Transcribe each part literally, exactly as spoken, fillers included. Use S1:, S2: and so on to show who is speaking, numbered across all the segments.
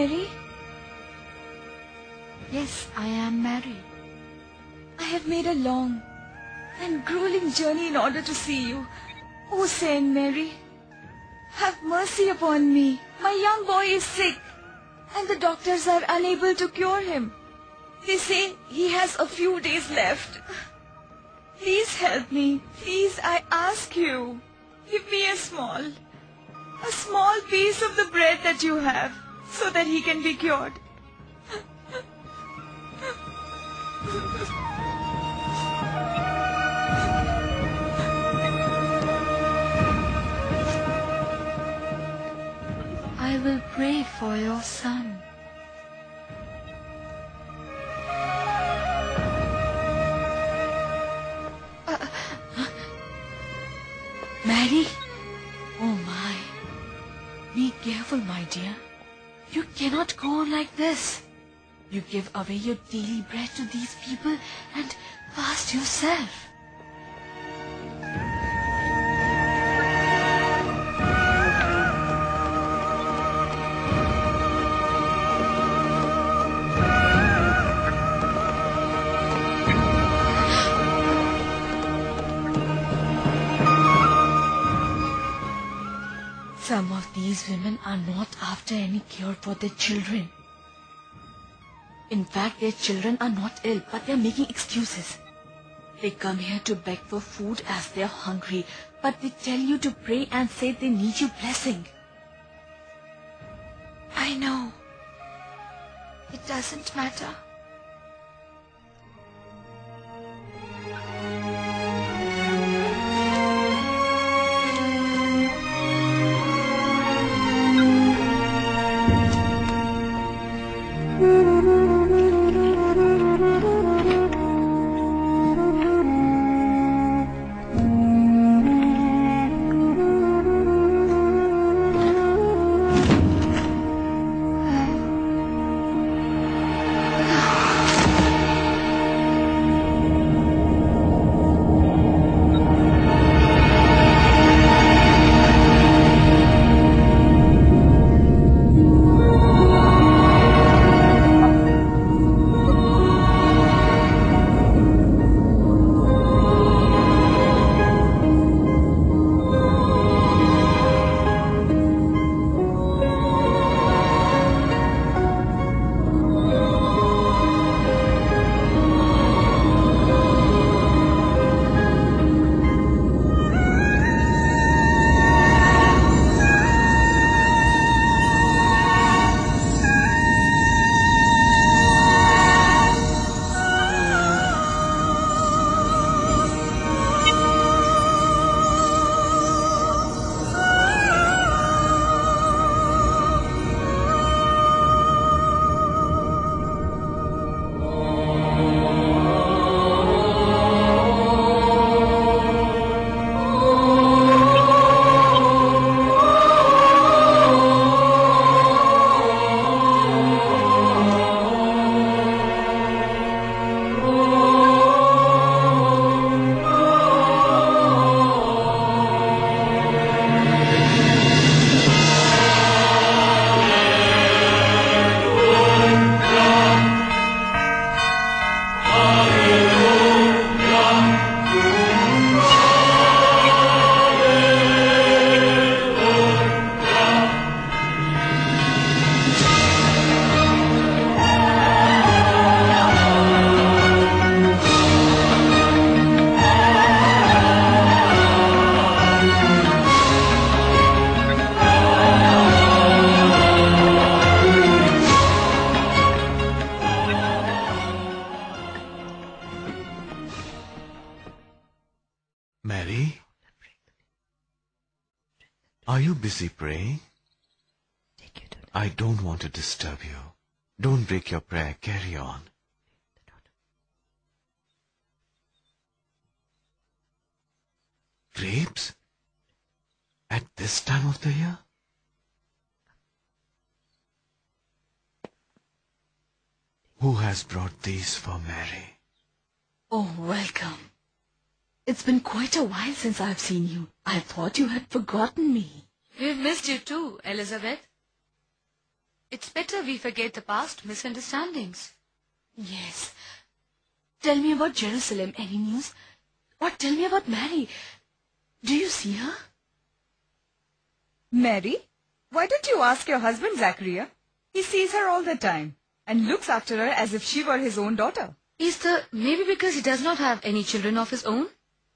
S1: Mary?
S2: Yes, I am Mary.
S1: I have made a long and grueling journey in order to see you. Oh, Saint Mary, have mercy upon me. My young boy is sick, and the doctors are unable to cure him. They say he has a few days left. Please help me. Please, I ask you. Give me a small, a small piece of the bread that you have, so that he can be cured.
S2: I will pray for your son. Uh, Mary? Oh my. Be careful, my dear. You cannot go on like this. You give away your daily bread to these people and fast yourself. Some of these women are not after any cure for their children. In fact, their children are not ill, but they are making excuses. They come here to beg for food as they are hungry, but they tell you to pray and say they need your blessing.
S1: I know. It doesn't matter.
S3: Mary? Are you busy praying? I don't want to disturb you. Don't break your prayer. Carry on. Grapes? At this time of the year? Who has brought these for Mary?
S2: Oh, welcome. It's been quite a while since I've seen you. I thought you had forgotten me.
S4: We've missed you too, Elizabeth.
S2: It's better we forget the past misunderstandings. Yes. Tell me about Jerusalem. Any news? Or tell me about Mary. Do you see her?
S1: Mary? Why don't you ask your husband, Zachariah? He sees her all the time and looks after her as if she were his own daughter.
S2: Is the... maybe because he does not have any children of his own?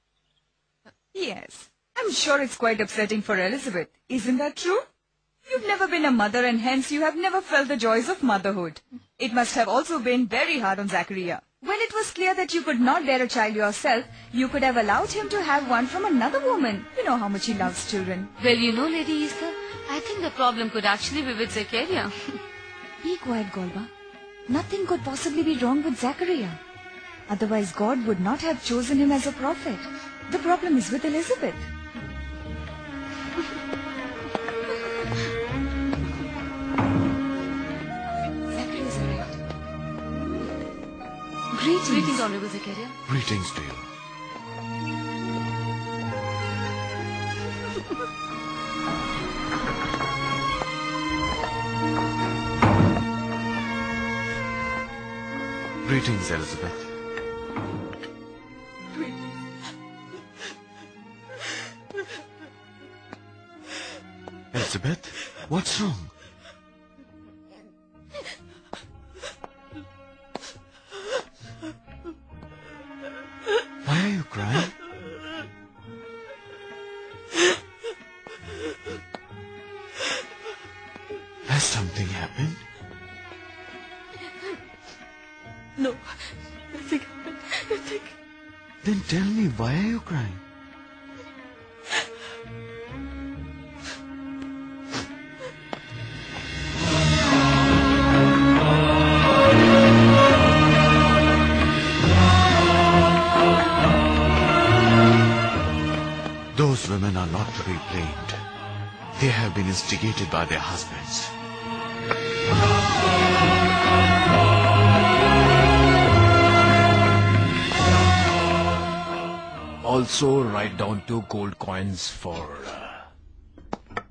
S1: Yes. I'm sure it's quite upsetting for Elizabeth. Isn't that true? You've never been a mother and hence you have never felt the joys of motherhood. It must have also been very hard on Zachariah. When it was clear that you could not bear a child yourself, you could have allowed him to have one from another woman. You know how much he loves children.
S2: Well, you know, Lady Esther, I think the problem could actually be with Zachariah.
S1: Be quiet, Golba. Nothing could possibly be wrong with Zachariah. Otherwise, God would not have chosen him as a prophet. The problem is with Elizabeth. Zachariah's arrived. Greetings.
S2: Greetings, Honorable Zachariah.
S3: Greetings to you. Greetings, Elizabeth. Elizabeth, what's wrong? Why are you crying? Has something happened?
S2: No, nothing happened. Nothing.
S3: Then tell me, why are you crying? Those women are not to be blamed. They have been instigated by their husbands.
S4: Also, write down two gold coins for... Uh...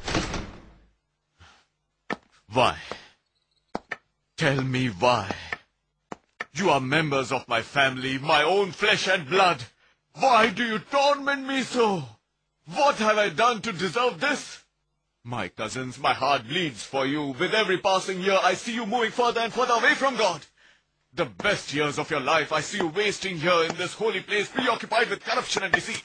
S3: Why? Tell me why. You are members of my family, my own flesh and blood. Why do you torment me so? What have I done to deserve this? My cousins, my heart bleeds for you. With every passing year, I see you moving further and further away from God. The best years of your life I see you wasting here in this holy place, preoccupied with corruption and deceit.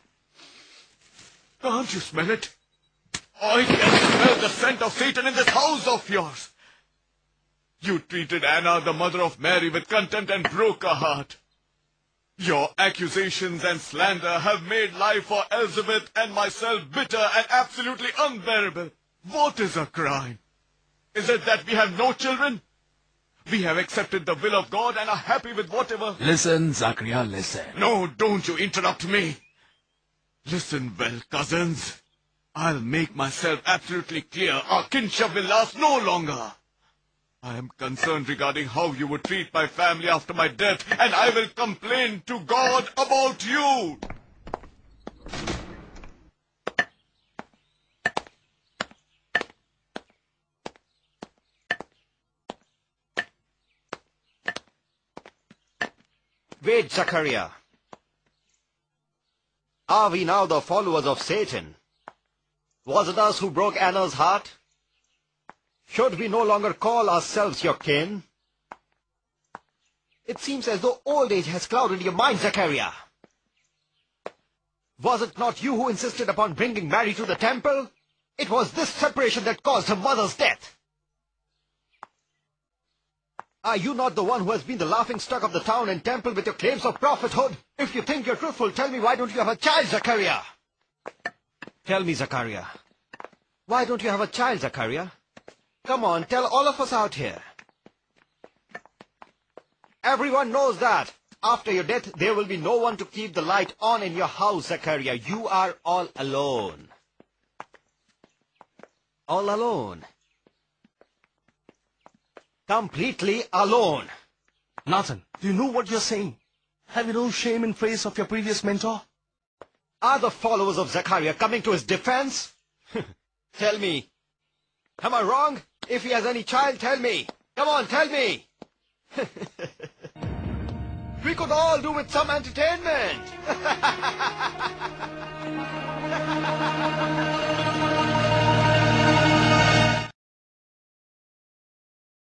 S3: Can't you smell it? I can smell the scent of Satan in this house of yours. You treated Anna, the mother of Mary, with contempt and broke her heart. Your accusations and slander have made life for Elizabeth and myself bitter and absolutely unbearable. What is a crime? Is it that we have no children? We have accepted the will of God and are happy with whatever...
S4: Listen, Zachariah, listen.
S3: No, don't you interrupt me. Listen well, cousins. I'll make myself absolutely clear. Our kinship will last no longer. I am concerned regarding how you would treat my family after my death, and I will complain to God about you.
S5: Wait, Zachariah. Are we now the followers of Satan? Was it us who broke Anna's heart? Should we no longer call ourselves your kin? It seems as though old age has clouded your mind, Zachariah. Was it not you who insisted upon bringing Mary to the temple? It was this separation that caused her mother's death. Are you not the one who has been the laughingstock of the town and temple with your claims of prophethood? If you think you're truthful, tell me, why don't you have a child, Zachariah? Tell me, Zachariah. Why don't you have a child, Zachariah? Come on, tell all of us out here. Everyone knows that. After your death, there will be no one to keep the light on in your house, Zachariah. You are all alone. All alone. Completely alone.
S6: Nathan, do you know what you're saying? Have you no shame in face of your previous mentor?
S5: Are the followers of Zachariah coming to his defense? Tell me, am I wrong? If he has any child, tell me. Come on, tell me. We could all do with some entertainment.